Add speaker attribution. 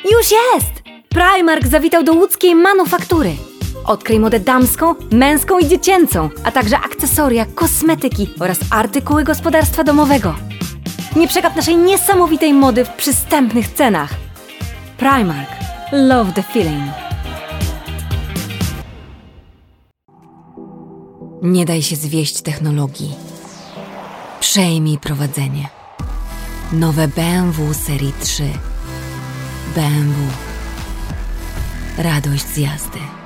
Speaker 1: Już jest! Primark zawitał do łódzkiej manufaktury. Odkryj modę damską, męską i dziecięcą, a także akcesoria, kosmetyki oraz artykuły gospodarstwa domowego. Nie przegap naszej niesamowitej mody w przystępnych cenach. Primark. Love the feeling. Nie daj się zwieść technologii. Przejmij prowadzenie. Nowe BMW serii 3. BMW. Radość z jazdy.